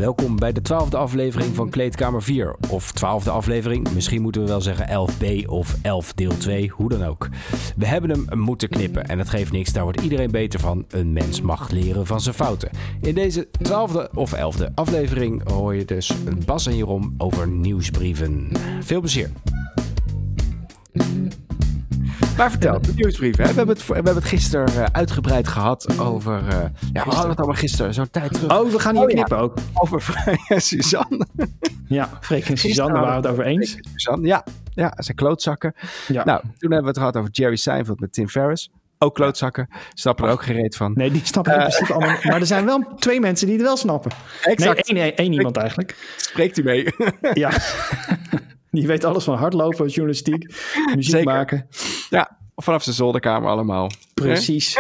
Welkom bij de 12e aflevering van Kleedkamer 4. Of 12e aflevering, misschien moeten we wel zeggen 11b of 11 deel 2, hoe dan ook. We hebben hem moeten knippen en dat geeft niks, daar wordt iedereen beter van. Een mens mag leren van zijn fouten. In deze 12e of 11e aflevering hoor je dus Bas en Jeroen over nieuwsbrieven. Veel plezier. Maar vertel, de nieuwsbrieven. Hè? We hebben het gisteren uitgebreid gehad over... we hadden het allemaal gisteren, zo'n tijd terug. Oh, we gaan hier knippen ook. Over Suzanne. Ja, Freek en Suzanne waren het over eens. Ja, zijn klootzakken. Ja. Nou, toen hebben we het gehad over Jerry Seinfeld met Tim Ferriss. Ook klootzakken. Snappen er ook geen reet van. Nee, die snappen in principe allemaal. Maar er zijn wel 2 mensen die het wel snappen. Exact. Nee, één iemand eigenlijk. Spreekt u mee? Ja. Die weet alles van hardlopen, journalistiek, muziek Zeker. maken. Ja, vanaf zijn zolderkamer allemaal. Precies.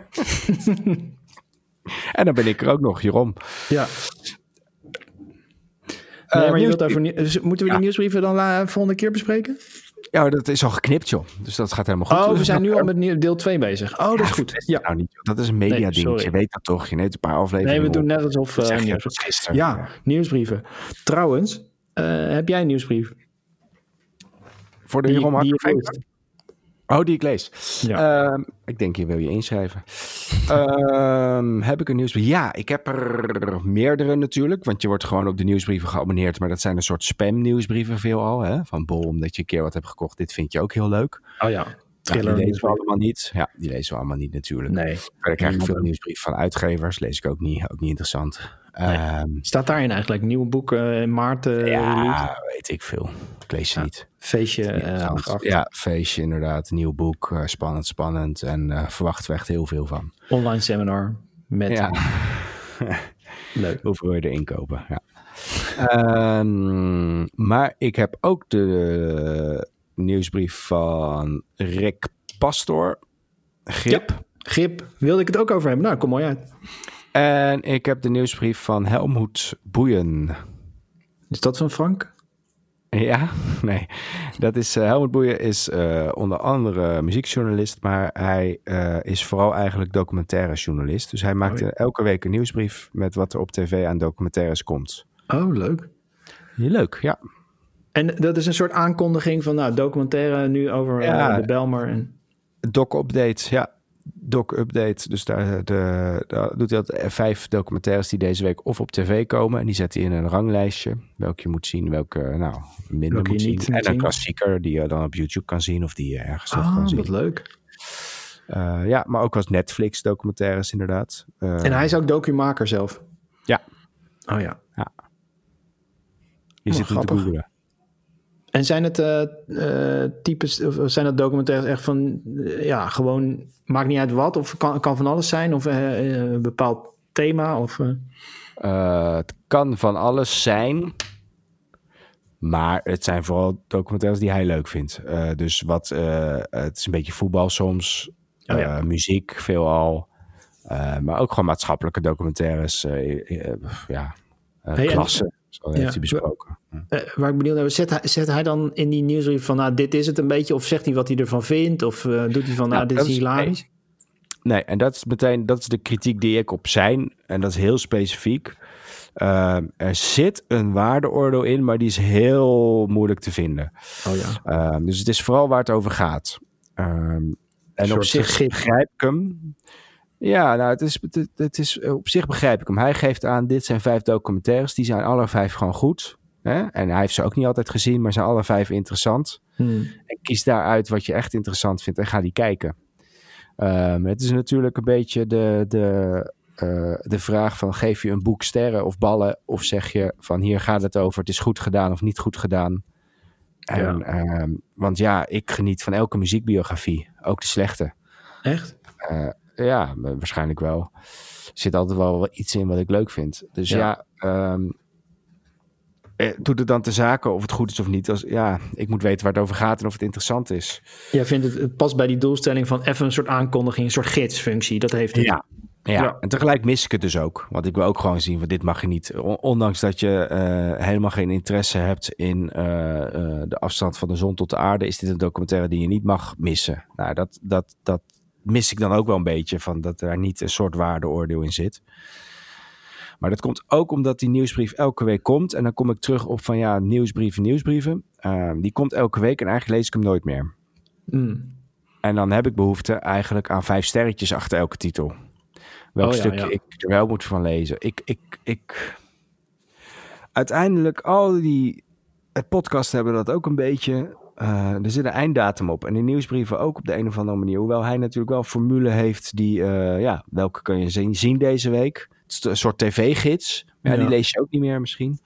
En dan ben ik er ook nog, Jeroen. Ja. Nee, maar je wilt over dus moeten we die nieuwsbrieven dan volgende keer bespreken? Ja, dat is al geknipt, joh. Dus dat gaat helemaal goed. Oh, dus we zijn nu al met deel 2 bezig. Oh, dat is goed. Ja. Nou niet, dat is een media-ding. Je weet dat toch? Je neemt een paar afleveringen. Nee, we doen net alsof... gisteren. Ja, nieuwsbrieven. Trouwens, heb jij een nieuwsbrief? Voor de Jeroen Hartog? Oh, die ik lees. Ja. Ik denk, hier wil je inschrijven. Heb ik een nieuwsbrief? Ja, ik heb er meerdere natuurlijk. Want je wordt gewoon op de nieuwsbrieven geabonneerd. Maar dat zijn een soort spam nieuwsbrieven veelal. Hè? Van Bol, omdat je een keer wat hebt gekocht. Dit vind je ook heel leuk. Oh ja. Die lezen we allemaal niet. Ja, die lezen we allemaal niet natuurlijk. Nee. Verder krijg ik veel nieuwsbrieven van uitgevers. Lees ik ook niet interessant. Nee. Staat daarin eigenlijk nieuwe boeken in maart? Ja, weet ik veel. Ik lees ze niet. Feestje. Ja, feestje inderdaad. Nieuw boek. Spannend. En verwachten we echt heel veel van. Online seminar. Met... Ja. Leuk. Hoeveel wil je erin kopen? Ja. Maar ik heb ook de nieuwsbrief van Rick Pastoor. Grip. Ja, Grip. Wilde ik het ook over hebben? Nou, kom mooi uit. En ik heb de nieuwsbrief van Helmoet Boeien. Is dat van Frank? Ja, nee. Dat is, Helmoet Boeien is onder andere muziekjournalist, maar hij is vooral eigenlijk documentaire-journalist. Dus hij maakt elke week een nieuwsbrief met wat er op tv aan documentaires komt. Oh, leuk. Heel leuk, ja. En dat is een soort aankondiging van documentaire nu over de Bijlmer. En... Doc-update, ja. Doc-update. Dus daar doet hij 5 documentaires die deze week of op tv komen. En die zet hij in een ranglijstje. Welke je moet zien, welke minder moet zien. En een klassieker die je dan op YouTube kan zien. Of die je ergens nog kan zien. Wat leuk. Maar ook wat Netflix documentaires inderdaad. En hij is ook documaker zelf? Ja. Oh ja. Je zit hem te googlen. En zijn het types, of zijn dat documentaires echt van, gewoon, maakt niet uit wat, of kan van alles zijn, of een bepaald thema? Of, Het kan van alles zijn, maar het zijn vooral documentaires die hij leuk vindt. Dus het is een beetje voetbal soms, muziek veelal, maar ook gewoon maatschappelijke documentaires, klassen. Zo heeft hij besproken. Waar ik benieuwd naar zet hij dan in die nieuwsbrief van, dit is het een beetje, of zegt hij wat hij ervan vindt, of doet hij van, dit is hilarisch? Nee, en dat is de kritiek die ik op zijn, en dat is heel specifiek. Er zit een waardeoordeel in, maar die is heel moeilijk te vinden. Oh ja. Dus het is vooral waar het over gaat. En op zich begrijp ik hem. Ja, nou, het is op zich begrijp ik hem. Hij geeft aan, dit zijn 5 documentaires. Die zijn alle 5 gewoon goed. Hè? En hij heeft ze ook niet altijd gezien, maar zijn alle 5 interessant. En kies daaruit wat je echt interessant vindt en ga die kijken. Het is natuurlijk een beetje de vraag van, geef je een boek sterren of ballen? Of zeg je van, hier gaat het over, het is goed gedaan of niet goed gedaan? Want ik geniet van elke muziekbiografie. Ook de slechte. Echt? Ja, waarschijnlijk wel. Er zit altijd wel iets in wat ik leuk vind. Dus doet het dan te zaken of het goed is of niet. Ik moet weten waar het over gaat en of het interessant is. Jij vindt het past bij die doelstelling van even een soort aankondiging, een soort gidsfunctie. Dat heeft het. Ja, en tegelijk mis ik het dus ook. Want ik wil ook gewoon zien, van dit mag je niet. Ondanks dat je helemaal geen interesse hebt in de afstand van de zon tot de aarde, is dit een documentaire die je niet mag missen. Nou, dat mis ik dan ook wel een beetje, van dat er niet een soort waardeoordeel in zit. Maar dat komt ook omdat die nieuwsbrief elke week komt. En dan kom ik terug op van nieuwsbrieven. Die komt elke week en eigenlijk lees ik hem nooit meer. En dan heb ik behoefte eigenlijk aan 5 sterretjes achter elke titel. Welk stukje ik er wel moet van lezen. Uiteindelijk, het podcast hebben dat ook een beetje. Er zit een einddatum op. En de nieuwsbrieven ook op de een of andere manier. Hoewel hij natuurlijk wel een formule heeft die... welke kun je zien deze week? Het is een soort tv-gids. Maar die lees je ook niet meer misschien.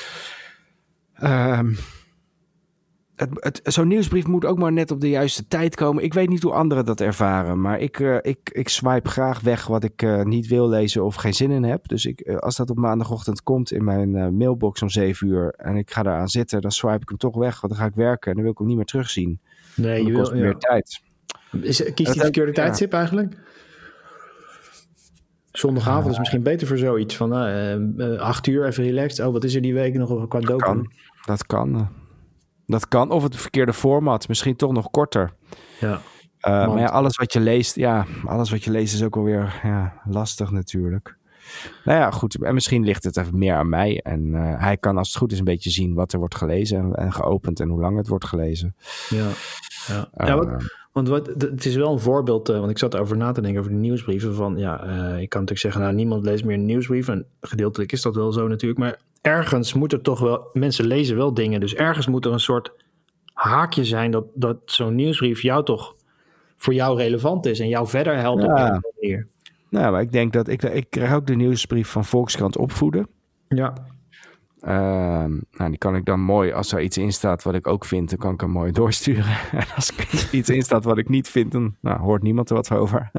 Zo'n nieuwsbrief moet ook maar net op de juiste tijd komen. Ik weet niet hoe anderen dat ervaren. Maar ik swipe graag weg wat ik niet wil lezen of geen zin in heb. Dus als dat op maandagochtend komt in mijn mailbox om 7 uur... en ik ga daaraan zitten, dan swipe ik hem toch weg. Want dan ga ik werken en dan wil ik hem niet meer terugzien. Nee, dan kost meer tijd. Kies die verkeerde tijdstip eigenlijk? Zondagavond is misschien beter voor zoiets. Van 8 uur even relaxed. Oh, wat is er die week nog qua dopamine? Dat kan. Of het verkeerde format. Misschien toch nog korter. Ja. Maar alles wat je leest is ook alweer lastig natuurlijk. Nou ja, goed. En misschien ligt het even meer aan mij. En hij kan als het goed is een beetje zien wat er wordt gelezen en geopend en hoe lang het wordt gelezen. Want het is wel een voorbeeld, want ik zat erover na te denken over de nieuwsbrieven. Van ik kan natuurlijk zeggen, niemand leest meer een nieuwsbrief. En gedeeltelijk is dat wel zo natuurlijk. Maar ergens moet er toch wel, mensen lezen wel dingen. Dus ergens moet er een soort haakje zijn dat zo'n nieuwsbrief voor jou relevant is en jou verder helpt op een manier. Nou, maar ik denk dat ik krijg ook de nieuwsbrief van Volkskrant Opvoeden. Ja. Die kan ik dan mooi, als er iets in staat wat ik ook vind, dan kan ik hem mooi doorsturen. En als er iets in staat wat ik niet vind, dan hoort niemand er wat over.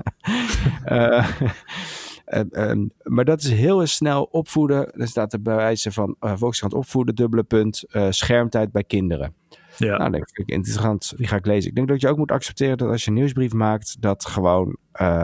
Maar dat is heel snel opvoeden. Er staat er bij wijze van Volkskrant Opvoeden, : schermtijd bij kinderen. Ja. Nou, denk ik interessant. Die ga ik lezen. Ik denk dat je ook moet accepteren dat als je een nieuwsbrief maakt, dat gewoon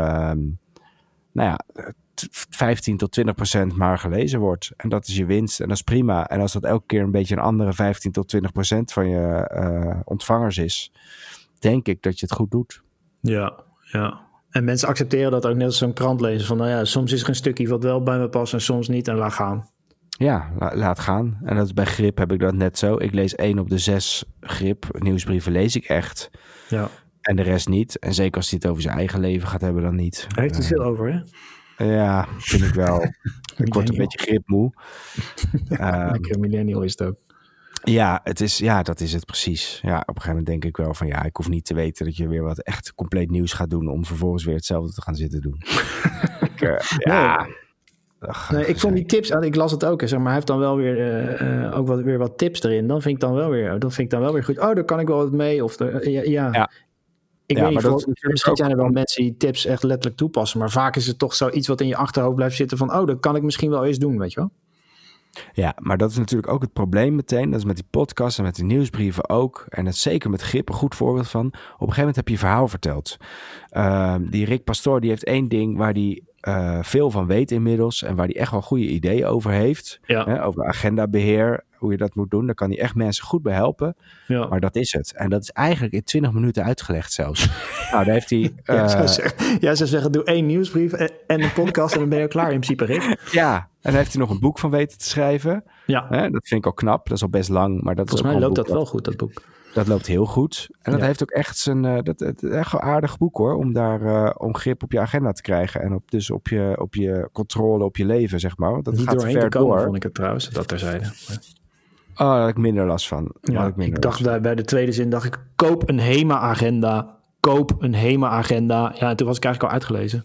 15 tot 20% maar gelezen wordt. En dat is je winst. En dat is prima. En als dat elke keer een beetje een andere 15 tot 20% van je ontvangers is, denk ik dat je het goed doet. Ja. En mensen accepteren dat ook net als zo'n krant lezen. Van soms is er een stukje wat wel bij me past en soms niet en laat gaan. Ja, laat gaan. En dat is bij Grip heb ik dat net zo. Ik lees 1 op de 6 Grip nieuwsbrieven lees ik echt. Ja. En de rest niet. En zeker als hij het over zijn eigen leven gaat hebben, dan niet. Hij heeft er veel over, hè? Ja, vind ik wel. Ik word een beetje gripmoe. Lekker millennial is het ook. Ja, dat is het precies. Ja, op een gegeven moment denk ik wel van ik hoef niet te weten dat je weer wat echt compleet nieuws gaat doen om vervolgens weer hetzelfde te gaan zitten doen. Ik vond die tips, ik las het ook, zeg maar, hij heeft dan wel weer weer wat tips erin. Dat vind ik dan wel weer goed. Oh, daar kan ik wel wat mee. Of ik weet niet, misschien zijn er wel mensen die tips echt letterlijk toepassen, maar vaak is het toch zoiets wat in je achterhoofd blijft zitten van, dat kan ik misschien wel eens doen, weet je wel? Ja, maar dat is natuurlijk ook het probleem meteen. Dat is met die podcast en met de nieuwsbrieven ook. En dat is zeker met Grip een goed voorbeeld van. Op een gegeven moment heb je verhaal verteld. Die Rick Pastoor die heeft 1 ding waar die veel van weet inmiddels. En waar hij echt wel goede ideeën over heeft. Ja. Over agendabeheer, hoe je dat moet doen. Daar kan hij echt mensen goed bij helpen. Ja. Maar dat is het. En dat is eigenlijk in 20 minuten uitgelegd zelfs. Nou, daar heeft hij... Jij zou zeggen, doe 1 nieuwsbrief en een podcast en dan ben je klaar in principe, Rick. Ja, en daar heeft hij nog een boek van weten te schrijven. Ja. Dat vind ik al knap. Dat is al best lang. Maar dat volgens mij loopt dat wel goed, dat boek. Dat loopt heel goed. En dat heeft ook echt het echt een aardig boek hoor. Om daar om grip op je agenda te krijgen. En op je controle op je leven, zeg maar. Want dat niet gaat doorheen ver te komen, door. vond ik het trouwens. Dat terzijde. Oh, daar had ik minder last van. Ik dacht bij de tweede zin, koop een HEMA-agenda. Koop een HEMA-agenda. Ja, en toen was ik eigenlijk al uitgelezen.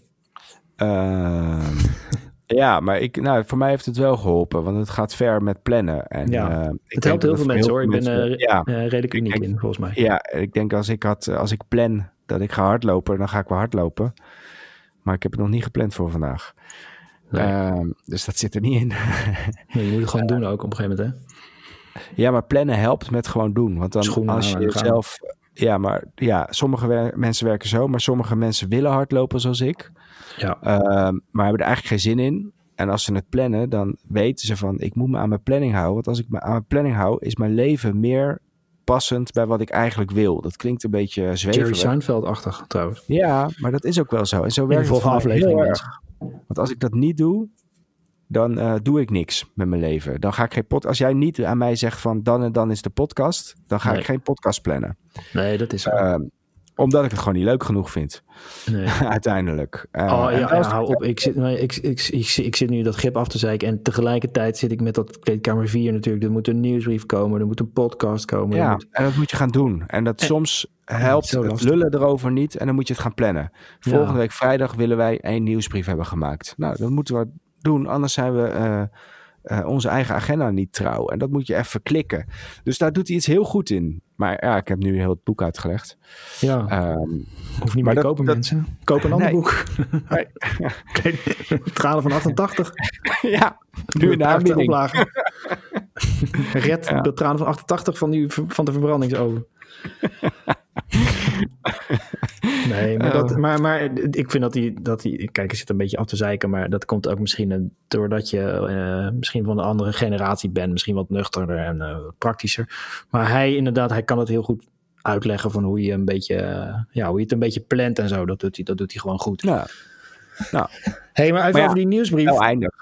Ja, maar voor mij heeft het wel geholpen, want het gaat ver met plannen. En, het helpt heel veel mensen hoor. Ik ben redelijk uniek in, volgens mij. Ja, ik denk als ik plan dat ik ga hardlopen, dan ga ik wel hardlopen. Maar ik heb het nog niet gepland voor vandaag. Nee. Dus dat zit er niet in. Nee, je moet het gewoon doen ook op een gegeven moment, hè? Ja, maar plannen helpt met gewoon doen. Want dan als je zelf... Ja, maar sommige mensen werken zo, maar sommige mensen willen hardlopen zoals ik. Ja. Maar hebben er eigenlijk geen zin in. En als ze het plannen, dan weten ze van, ik moet me aan mijn planning houden. Want als ik me aan mijn planning hou, is mijn leven meer passend bij wat ik eigenlijk wil. Dat klinkt een beetje zweverig. Jerry Seinfeld-achtig trouwens. Ja, maar dat is ook wel zo. En zo werkt het voor mij heel erg. Want als ik dat niet doe, dan doe ik niks met mijn leven. Dan ga ik geen podcast. Als jij niet aan mij zegt van dan en dan is de podcast, dan ga ik geen podcast plannen. Nee, dat is omdat ik het gewoon niet leuk genoeg vind. Nee. Uiteindelijk. Hou op. Ik zit nu dat grip af te zeiken. En tegelijkertijd zit ik met dat Kleedkamer 4 natuurlijk. Er moet een nieuwsbrief komen. Er moet een podcast komen. Ja, en dat moet je gaan doen. En soms helpt het lullen erover niet. En dan moet je het gaan plannen. Volgende week vrijdag willen wij 1 nieuwsbrief hebben gemaakt. Nou, dat moeten we doen. Anders zijn we onze eigen agenda niet trouw. En dat moet je even klikken. Dus daar doet hij iets heel goed in. Maar ik heb nu heel het boek uitgelegd. Ja. Hoef niet meer te kopen, mensen. Koop een ander boek. Nee. Tranen van 88. Ja, nu in de aanbieding. Red de tranen van 88 van de verbrandingsoven. Nee, maar ik vind dat hij... Kijk, hij zit een beetje af te zeiken, maar dat komt ook misschien doordat je misschien van een andere generatie bent. Misschien wat nuchterder en praktischer. Maar hij kan het heel goed uitleggen van hoe je een beetje... hoe je het een beetje plant en zo. Dat doet hij gewoon goed. Ja. Nou. Hey, maar even over die nieuwsbrief. Wel eindig.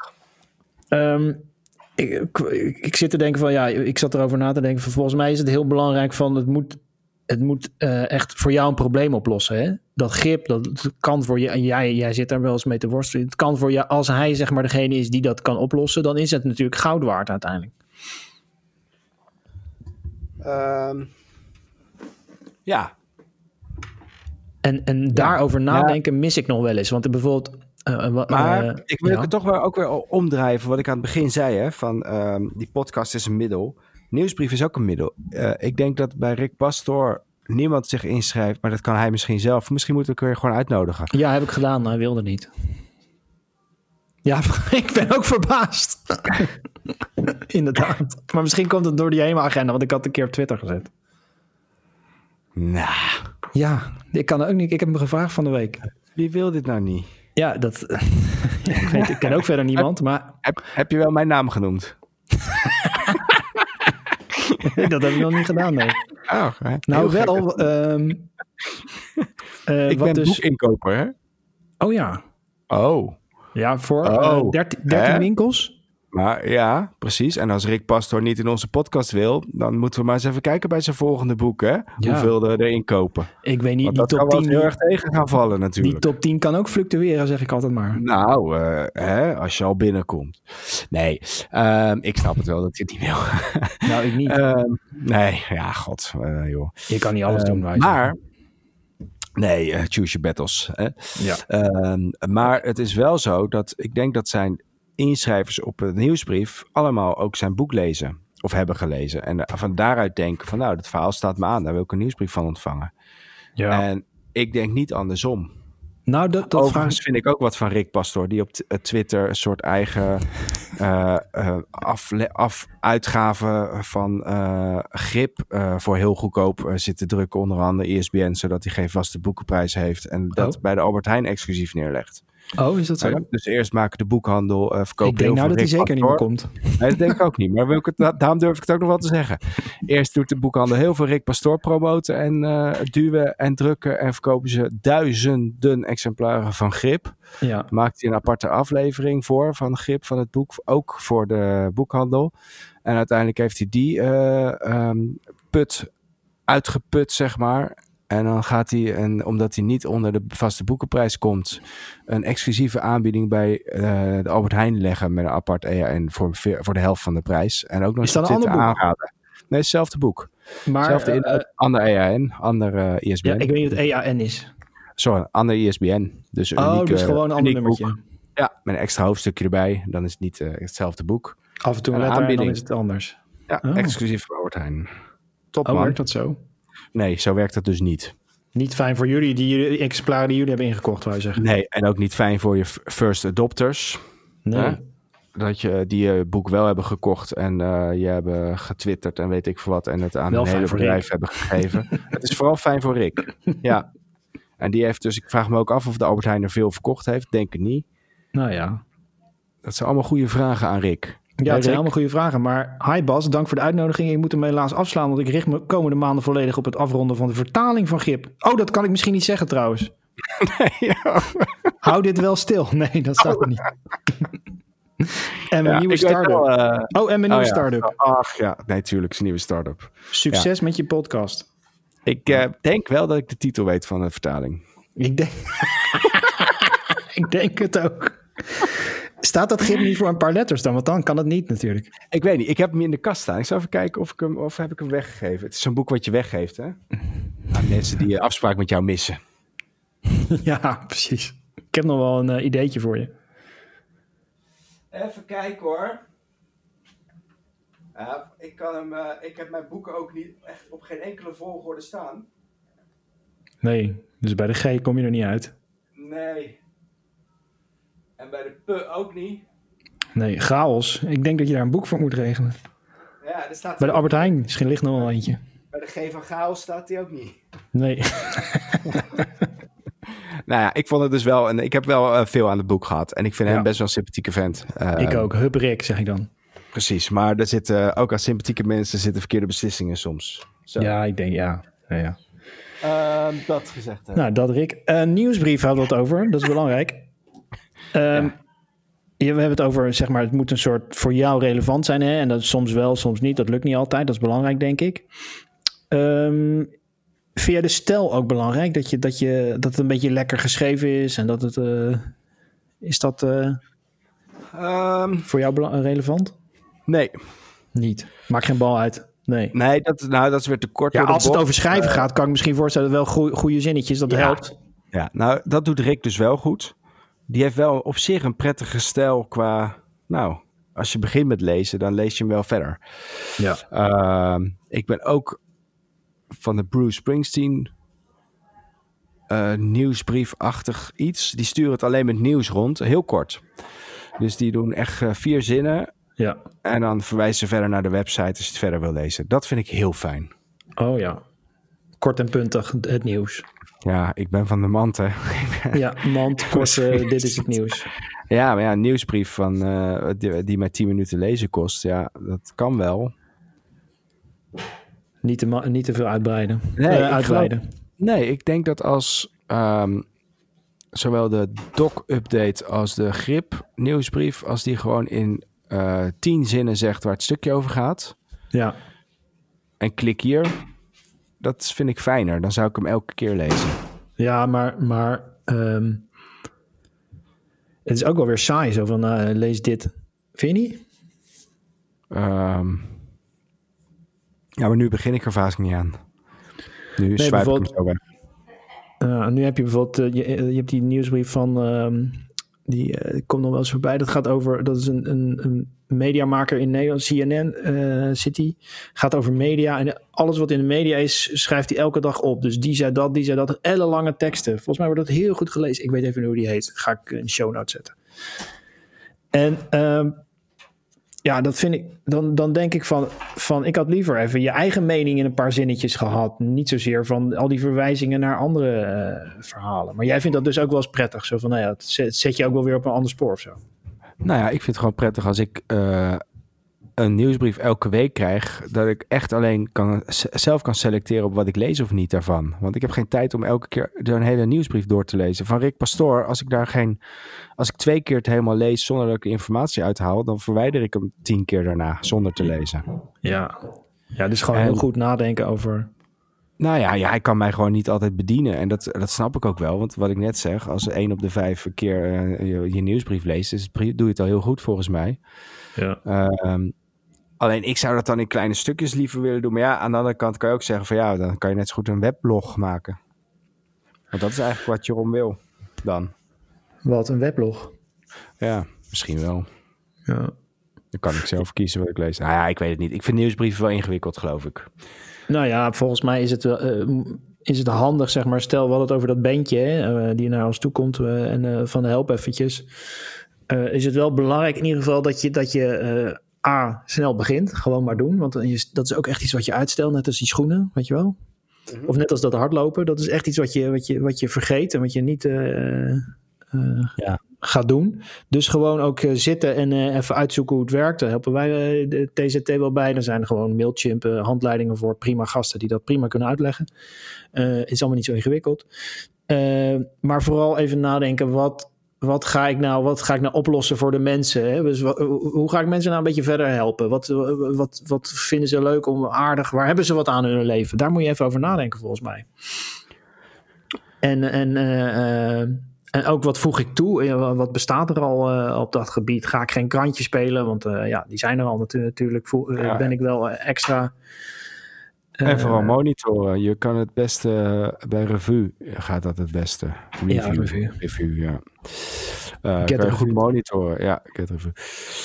Ik zit te denken van... ik zat erover na te denken van... Volgens mij is het heel belangrijk van... Het moet echt voor jou een probleem oplossen. Hè? Dat grip, dat kan voor je... En jij zit daar wel eens mee te worstelen. Het kan voor je... Als hij zeg maar degene is die dat kan oplossen... dan is het natuurlijk goud waard uiteindelijk. Ja. En daarover nadenken mis ik nog wel eens. Want bijvoorbeeld... maar ik wil het toch wel ook weer omdrijven... wat ik aan het begin zei. Hè, van die podcast is een middel... Nieuwsbrief is ook een middel. Ik denk dat bij Rick Pastoor niemand zich inschrijft, maar dat kan hij misschien zelf. Misschien moeten we weer gewoon uitnodigen. Ja, heb ik gedaan. Hij wilde niet. Ja, ik ben ook verbaasd. Inderdaad. Maar misschien komt het door die HEMA-agenda, want ik had het een keer op Twitter gezet. Nou. Ja, ik kan ook niet. Ik heb hem gevraagd van de week. Wie wil dit nou niet? Ja, dat... ik ken ook verder niemand, maar... Heb je wel mijn naam genoemd? Dat heb ik nog niet gedaan, nee. Nou, wel... ik ben dus... boekinkoper, hè? Oh ja. Oh. Ja, voor 13 winkels. Maar ja, precies. En als Rick Pastoor niet in onze podcast wil... dan moeten we maar eens even kijken bij zijn volgende boek, hè? Hoeveel er erin kopen. Ik weet niet, want die top 10... heel erg tegen gaan vallen, natuurlijk. Die top 10 kan ook fluctueren, zeg ik altijd maar. Nou, als je al binnenkomt. Nee, ik snap het wel dat je het niet wil. Nou, ik niet. Nee, ja, god, joh. Je kan niet alles doen, maar... Nee, choose your battles. Hè? Ja. Maar het is wel zo dat ik denk dat zijn inschrijvers op een nieuwsbrief allemaal ook zijn boek lezen of hebben gelezen. En van daaruit denken van dat verhaal staat me aan, daar wil ik een nieuwsbrief van ontvangen. Ja. En ik denk niet andersom. Nou, dat overigens vind ik ook wat van Rick Pastoor, die op Twitter een soort eigen uitgave van grip voor heel goedkoop zit te drukken, onder andere ESPN, zodat hij geen vaste boekenprijs heeft en dat bij de Albert Heijn exclusief neerlegt. Oh, is dat zo? Dus eerst maken de boekhandel verkopen. Ik denk dat hij zeker niet meer komt. Nee, dat denk ik ook niet. Maar daarom durf ik het ook nog wel te zeggen. Eerst doet de boekhandel heel veel Rick Pastoor promoten en duwen en drukken. En verkopen ze duizenden exemplaren van Grip. Ja. Maakt hij een aparte aflevering voor van Grip van het boek. Ook voor de boekhandel. En uiteindelijk heeft hij die uitgeput, zeg maar. En dan gaat hij, omdat hij niet onder de vaste boekenprijs komt, een exclusieve aanbieding bij de Albert Heijn leggen met een apart EAN voor de helft van de prijs. En ook nog eens een ander boek? Aanraden. Nee, hetzelfde boek. Maar, hetzelfde inhoud, ander EAN, ander ISBN. Ja, ik weet niet wat EAN is. Sorry, ander ISBN. Dus dus gewoon een ander nummertje. Boek. Ja, met een extra hoofdstukje erbij. Dan is het niet hetzelfde boek. Af en toe een letter en dan is het anders. Ja, exclusief voor Albert Heijn. Top, man. Werkt dat zo? Nee, zo werkt dat dus niet. Niet fijn voor jullie, die exemplaren die jullie hebben ingekocht, wou je zeggen. Nee, en ook niet fijn voor je first adopters. Nee. Dat die je boek wel hebben gekocht en je hebben getwitterd en weet ik veel wat. En het aan wel een hele bedrijf hebben gegeven. Het is vooral fijn voor Rick. Ja. En die heeft dus, ik vraag me ook af of de Albert Heijn er veel verkocht heeft. Denk het niet. Nou ja. Dat zijn allemaal goede vragen aan Rick. Ja, het zijn allemaal goede vragen. Maar hi Bas, dank voor de uitnodiging. Ik moet hem helaas afslaan, want ik richt me komende maanden volledig op het afronden van de vertaling van Grip. Oh, dat kan ik misschien niet zeggen trouwens. Nee, ja. Hou dit wel stil. Nee, dat staat er niet. En mijn nieuwe start-up. En mijn nieuwe start-up. Ach ja, nee, tuurlijk, is een nieuwe start-up. Succes met je podcast. Ik denk wel dat ik de titel weet van de vertaling. Ik denk het ook. Staat dat grip niet voor een paar letters dan? Want dan kan het niet natuurlijk. Ik weet niet, ik heb hem in de kast staan. Ik zal even kijken of heb ik hem weggegeven. Het is zo'n boek wat je weggeeft, hè? Aan mensen die afspraak met jou missen. Ja, precies. Ik heb nog wel een ideetje voor je. Even kijken hoor. Ik heb mijn boeken ook niet echt op geen enkele volgorde staan. Nee, dus bij de G kom je er niet uit. Nee. En bij de P ook niet. Nee, chaos. Ik denk dat je daar een boek voor moet regelen. Ja, er staat bij de Albert Heijn misschien ligt nog wel eentje. Bij de G van chaos staat die ook niet. Nee. Nou ja, ik vond het dus wel... En ik heb wel veel aan het boek gehad. En ik vind hem best wel een sympathieke vent. Ik ook. Hupperik, zeg ik dan. Precies. Maar er zitten ook als sympathieke mensen verkeerde beslissingen soms. Zo. Ja, ik denk ja. Dat gezegd hè. Nou, dat Rick. Nieuwsbrief hadden we het over. Dat is belangrijk. We hebben het over, zeg maar, het moet een soort voor jou relevant zijn. Hè? En dat is soms wel, soms niet. Dat lukt niet altijd. Dat is belangrijk, denk ik. Vind jij de stijl ook belangrijk? Dat het een beetje lekker geschreven is en dat het... is dat voor jou relevant? Nee. Niet. Maakt geen bal uit. Nee, dat is weer te kort. Ja, als het over schrijven gaat, kan ik misschien voorstellen dat wel goede zinnetjes, dat helpt. Ja, nou, dat doet Rick dus wel goed. Die heeft wel op zich een prettige stijl qua... Nou, als je begint met lezen, dan lees je hem wel verder. Ja. Ik ben ook van de Bruce Springsteen nieuwsbriefachtig iets. Die sturen het alleen met nieuws rond, heel kort. Dus die doen echt 4 zinnen... Ja. En dan verwijzen ze verder naar de website als je het verder wil lezen. Dat vind ik heel fijn. Oh ja. Kort en puntig, het nieuws. Ja, ik ben van de mand, hè. Ja, mand, kort, dit is het nieuws. Ja, maar ja, een nieuwsbrief van, die mij 10 minuten lezen kost. Ja, dat kan wel. Niet te veel uitbreiden. Nee, ik denk dat als zowel de doc-update als de grip nieuwsbrief... als die gewoon in 10 zinnen zegt waar het stukje over gaat... Ja. En klik hier... Dat vind ik fijner. Dan zou ik hem elke keer lezen. Ja, maar het is ook wel weer saai. Zo van, lees dit. Vind je niet? Ja, maar nu begin ik er vaak niet aan. Nu swipe ik hem zo weg. Nu heb je bijvoorbeeld... je hebt die nieuwsbrief van... die komt nog wel eens voorbij. Dat gaat over... Dat is een mediamaker in Nederland. CNN City. Gaat over media. En alles wat in de media is, schrijft hij elke dag op. Dus die zei dat. Ellenlange teksten. Volgens mij wordt dat heel goed gelezen. Ik weet even hoe die heet. Ga ik in de show notes zetten. En ja, dat vind ik... Dan denk ik van... Ik had liever even je eigen mening in een paar zinnetjes gehad. Niet zozeer van al die verwijzingen naar andere verhalen. Maar jij vindt dat dus ook wel eens prettig. Zo van, nou ja, het zet je ook wel weer op een ander spoor of zo. Nou ja, ik vind het gewoon prettig als ik een nieuwsbrief elke week krijg... dat ik echt alleen zelf kan selecteren op wat ik lees of niet daarvan. Want ik heb geen tijd om elke keer zo'n hele nieuwsbrief door te lezen. Van Rick Pastoor, als ik 2 keer het helemaal lees zonder dat ik informatie uithaal... dan verwijder ik hem 10 keer daarna zonder te lezen. Ja, dus gewoon heel goed nadenken over... Nou ja, hij kan mij gewoon niet altijd bedienen. En dat snap ik ook wel. Want wat ik net zeg, als 1 op de 5 keer je nieuwsbrief leest... doe je het al heel goed volgens mij. Ja. Alleen ik zou dat dan in kleine stukjes liever willen doen. Maar ja, aan de andere kant kan je ook zeggen van... ja, dan kan je net zo goed een weblog maken. Want dat is eigenlijk wat Jeroen wil dan. Wat, een weblog? Ja, misschien wel. Ja. Dan kan ik zelf kiezen wat ik lees. Nou ja, ik weet het niet. Ik vind nieuwsbrieven wel ingewikkeld, geloof ik. Nou ja, volgens mij is het handig, zeg maar. Stel, we hadden het over dat bandje die naar ons toe komt en van help eventjes. Is het wel belangrijk in ieder geval dat je snel begint. Gewoon maar doen. Want dat is ook echt iets wat je uitstelt. Net als die schoenen, weet je wel. Mm-hmm. Of net als dat hardlopen. Dat is echt iets wat je vergeet en wat je niet gaat doen. Dus gewoon ook zitten en even uitzoeken hoe het werkt. Daar helpen wij de TZT wel bij. Er zijn gewoon Mailchimp handleidingen voor prima gasten die dat prima kunnen uitleggen. Het is allemaal niet zo ingewikkeld. Maar vooral even nadenken, wat wat ga ik nou oplossen voor de mensen? Hè? Dus hoe ga ik mensen nou een beetje verder helpen? Wat vinden ze leuk om aardig? Waar hebben ze wat aan in hun leven? Daar moet je even over nadenken volgens mij. En ook wat voeg ik toe? Wat bestaat er al op dat gebied? Ga ik geen krantje spelen? Want die zijn er al natuurlijk. Ben ik wel extra... En vooral monitoren. Je kan het beste bij Revue gaat dat het beste. Revue, ja. Kan je goed monitoren. Ja, Get Revue.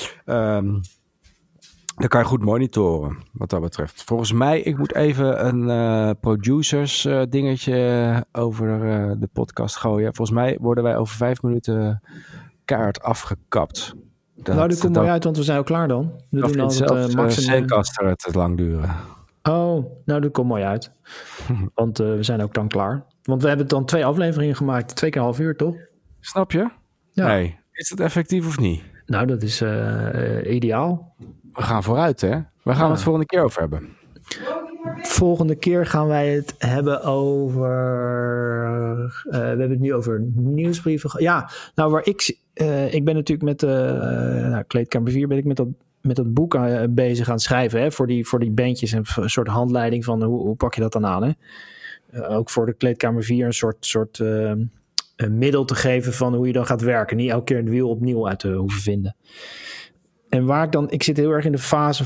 Dan kan je goed monitoren, wat dat betreft. Volgens mij, ik moet even een producers dingetje over de podcast gooien. Volgens mij worden wij over 5 minuten kaart afgekapt. Dat komt mooi uit, want we zijn al klaar dan. We doen dan het maximum. Zencaster het lang duren. Oh, nou dat komt mooi uit. Want we zijn ook dan klaar. Want we hebben dan 2 afleveringen gemaakt. 2 keer half uur, toch? Snap je? Ja. Nee. Is dat effectief of niet? Nou, dat is ideaal. We gaan vooruit, hè? Waar gaan we het volgende keer over hebben? Volgende keer gaan wij het hebben over... we hebben het nu over nieuwsbrieven. Ja, nou waar ik ben natuurlijk met Kleedkamer 4 ben ik met dat boek bezig aan het schrijven. Hè, voor die bandjes en een soort handleiding van hoe pak je dat dan aan. Hè? Ook voor de Kleedkamer 4 een soort een middel te geven van hoe je dan gaat werken. Niet elke keer het wiel opnieuw uit te hoeven vinden. En ik zit heel erg in de fase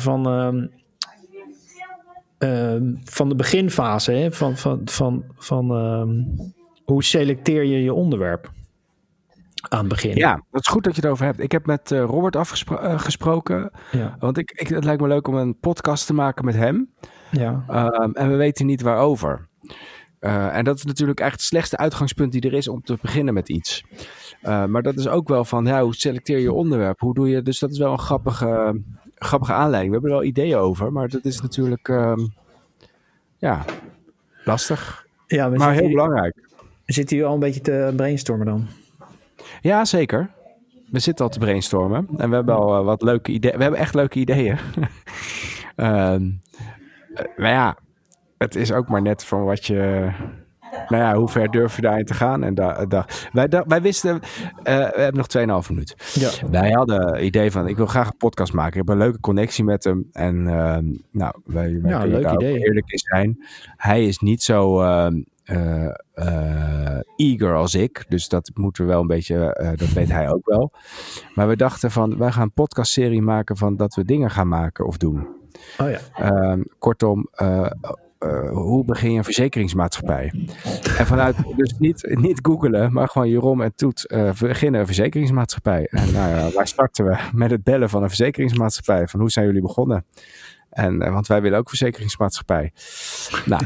van de beginfase. Hè? Van hoe selecteer je je onderwerp aan het begin. Ja, dat is goed dat je het over hebt. Ik heb met Robert gesproken. Ja. Want het lijkt me leuk om een podcast te maken met hem. Ja. En we weten niet waarover. En dat is natuurlijk eigenlijk het slechtste uitgangspunt die er is om te beginnen met iets. Maar dat is ook wel van, hoe selecteer je onderwerp? Hoe doe je? Dus dat is wel een grappige aanleiding. We hebben er wel ideeën over, maar dat is natuurlijk lastig. Ja, maar heel belangrijk. Zit hier al een beetje te brainstormen dan? Ja, zeker. We zitten al te brainstormen. En we hebben al wat leuke ideeën. We hebben echt leuke ideeën. Maar ja, het is ook maar net van wat je... hoe ver durf je daarin te gaan? En wij wisten... we hebben nog 2,5 minuten. Ja. Wij hadden het idee van... ik wil graag een podcast maken. Ik heb een leuke connectie met hem. En wij kunnen daar ook eerlijk in zijn. Hij is niet zo... eager als ik. Dus dat moeten we wel een beetje... dat weet hij ook wel. Maar we dachten van... wij gaan een podcastserie maken van... dat we dingen gaan maken of doen. Oh ja. Kortom... hoe begin je een verzekeringsmaatschappij? En vanuit, dus niet googelen, maar gewoon Jeroen en Toet beginnen een verzekeringsmaatschappij. En waar starten we? Met het bellen van een verzekeringsmaatschappij. Van hoe zijn jullie begonnen? En, want wij willen ook verzekeringsmaatschappij. Nou,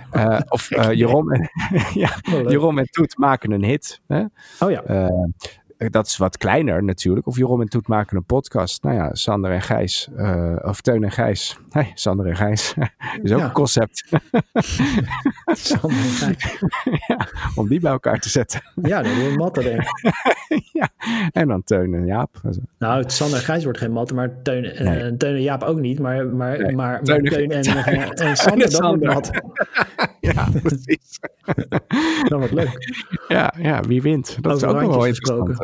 Jeroen en Toet maken een hit. Hè? Oh ja. Dat is wat kleiner natuurlijk. Of Jeroen en Toet maken een podcast. Nou ja, Sander en Gijs. Of Teun en Gijs. Hey, Sander en Gijs. is ook een concept. Sander en Gijs. Om die bij elkaar te zetten. Ja, dat wordt matten, denk ik. Ja, en dan Teun en Jaap. Nou, Sander en Gijs wordt geen matten, maar Teun en Jaap ook niet. Maar Teun en Sander, dat wordt matten. Ja, precies. Dat wordt leuk. Ja, wie wint? Dat is ook nog wel interessant.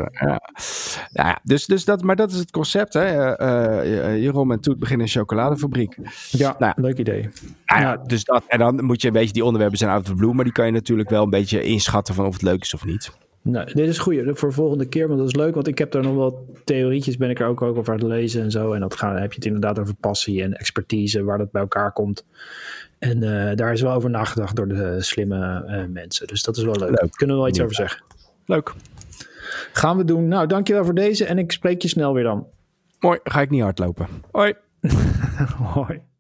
Maar dat is het concept. Hè? Jeroen en Toet beginnen een chocoladefabriek. Ja, leuk idee. Dus dat. En dan moet je een beetje, die onderwerpen zijn out of the blue, maar die kan je natuurlijk wel een beetje inschatten van of het leuk is of niet. Nou, dit is goed voor de volgende keer, want dat is leuk, want ik heb daar nog wel theorietjes, ben ik er ook over aan het lezen en zo. En heb je het inderdaad over passie en expertise, waar dat bij elkaar komt. En daar is wel over nagedacht door de slimme mensen. Dus dat is wel leuk. Daar kunnen we wel iets over zeggen. Leuk. Gaan we doen. Nou, dankjewel voor deze en ik spreek je snel weer dan. Mooi, ga ik niet hardlopen. Hoi. Hoi.